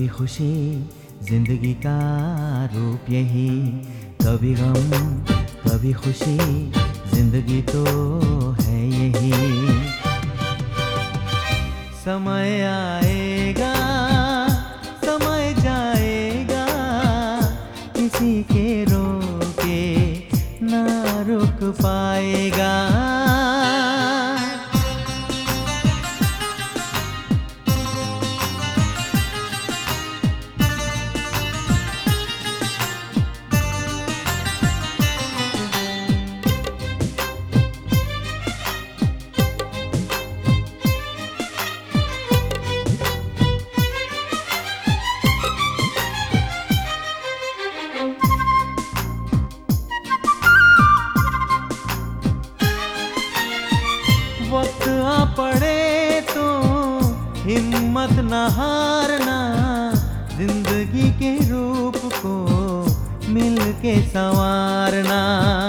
खुशी जिंदगी का रूप यही, कभी गम कभी खुशी जिंदगी तो है यही। समय आएगा समय जाएगा, किसी के रोके ना रुक पाएगा। वक्त आ पड़े तो हिम्मत न हारना, जिंदगी के रूप को मिल के संवारना।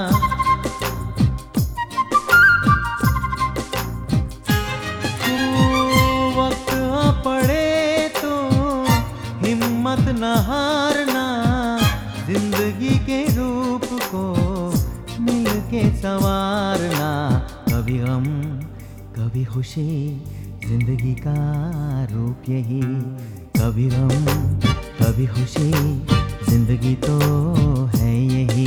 वक्त आ पड़े तो हिम्मत न हारना, जिंदगी के रूप को मिल के संवारना। कभी गम कभी खुशी जिंदगी का रूप यही, कभी गम कभी खुशी जिंदगी तो है यही।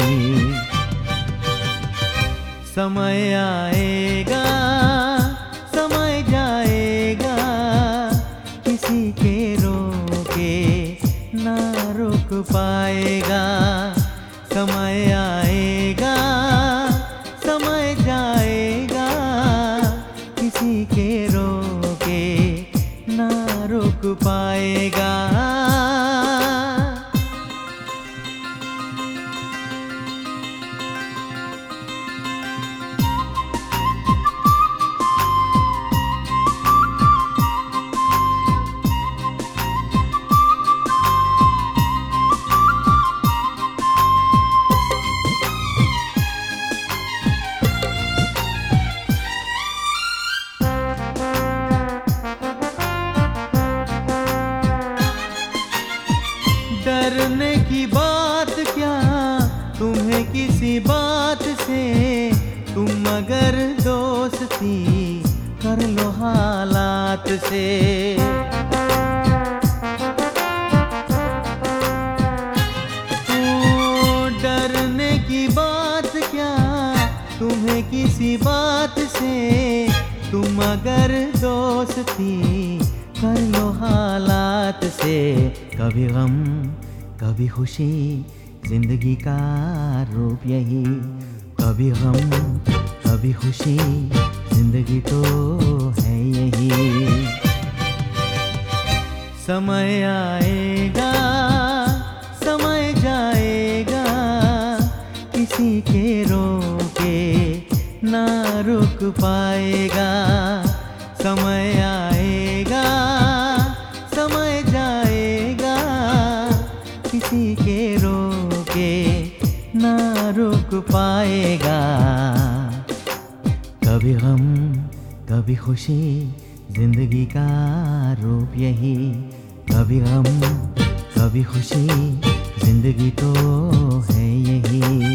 समय आएगा समय जाएगा, किसी के रोके ना रुक पाएगा। समय आएगा समय जाएगा, किसी के रोके ना रुक पाएगा। डरने की बात क्या तुम्हें किसी बात से, तुम अगर दोस्ती कर लो हालात से। डरने की बात क्या तुम्हें किसी बात से, तुम अगर दोस्ती कर लो हालात से। कभी गम कभी खुशी जिंदगी का रूप यही, कभी गम कभी खुशी जिंदगी तो है यही। समय आएगा समय जाएगा, किसी के रोके ना रुक पाएगा। समय आएगा समय जाएगा, किसी के रोके ना रुक पाएगा। कभी गम कभी खुशी जिंदगी का रूप यही, कभी गम कभी खुशी जिंदगी तो है यही।